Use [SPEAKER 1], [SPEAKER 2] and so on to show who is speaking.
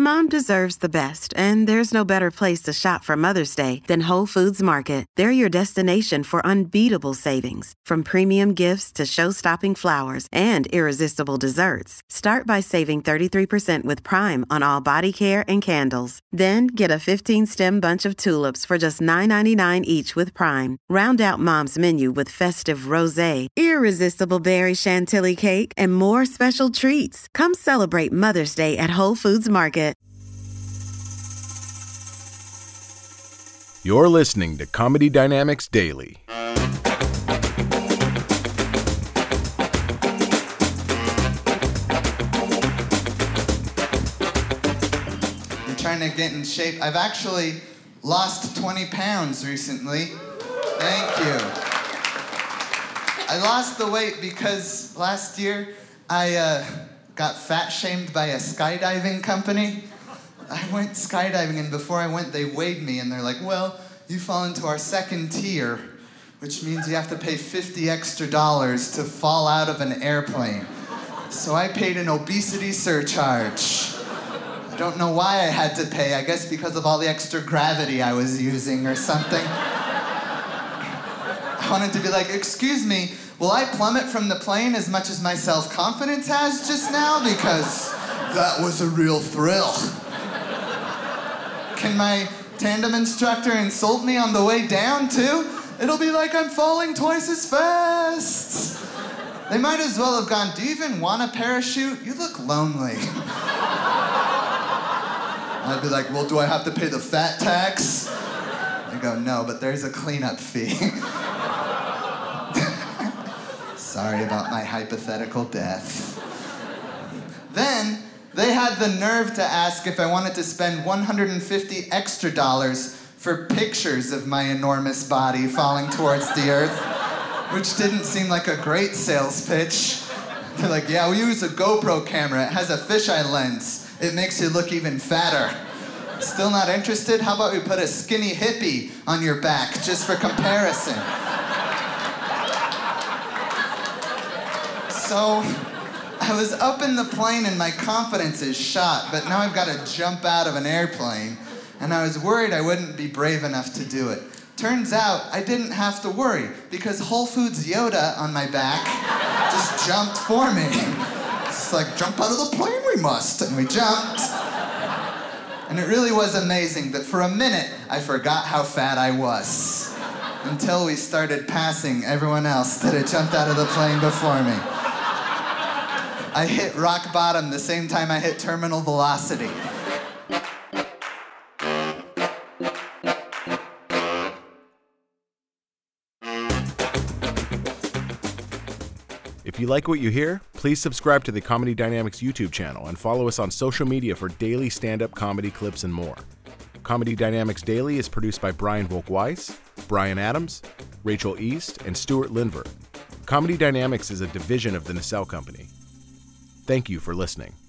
[SPEAKER 1] Mom deserves the best, and there's no better place to shop for Mother's Day than Whole Foods Market. They're your destination for unbeatable savings, from premium gifts to show-stopping flowers and irresistible desserts. Start by saving 33% with Prime on all body care and candles. Then get a 15-stem bunch of tulips for just $9.99 each with Prime. Round out Mom's menu with festive rosé, irresistible berry chantilly cake, and more special treats. Come celebrate Mother's Day at Whole Foods Market.
[SPEAKER 2] You're listening to Comedy Dynamics Daily.
[SPEAKER 3] I'm trying to get in shape. I've actually lost 20 pounds recently. Thank you. I lost the weight because last year I got fat-shamed by a skydiving company. I went skydiving, and before I went, they weighed me, and they're like, well, you fall into our second tier, which means you have to pay $50 extra to fall out of an airplane. So I paid an obesity surcharge. I don't know why I had to pay. I guess because of all the extra gravity I was using or something. I wanted to be like, excuse me, will I plummet from the plane as much as my self-confidence has just now? Because that was a real thrill. Can my tandem instructor insult me on the way down, too? It'll be like I'm falling twice as fast. They might as well have gone, do you even want a parachute? You look lonely. I'd be like, well, do I have to pay the fat tax? They go, no, but there's a cleanup fee. Sorry about my hypothetical death. Then, they had the nerve to ask if I wanted to spend $150 extra for pictures of my enormous body falling towards the earth, which didn't seem like a great sales pitch. They're like, yeah, we use a GoPro camera. It has a fisheye lens. It makes you look even fatter. Still not interested? How about we put a skinny hippie on your back just for comparison? So I was up in the plane and my confidence is shot, but now I've got to jump out of an airplane, and I was worried I wouldn't be brave enough to do it. Turns out I didn't have to worry, because Whole Foods Yoda on my back just jumped for me. It's like, jump out of the plane we must, and we jumped. And it really was amazing that for a minute I forgot how fat I was, until we started passing everyone else that had jumped out of the plane before me. I hit rock bottom the same time I hit terminal velocity.
[SPEAKER 2] If you like what you hear, please subscribe to the Comedy Dynamics YouTube channel and follow us on social media for daily stand-up comedy clips and more. Comedy Dynamics Daily is produced by Brian Volk-Weiss, Brian Adams, Rachel East, and Stuart Lindver. Comedy Dynamics is a division of the Nacelle Company. Thank you for listening.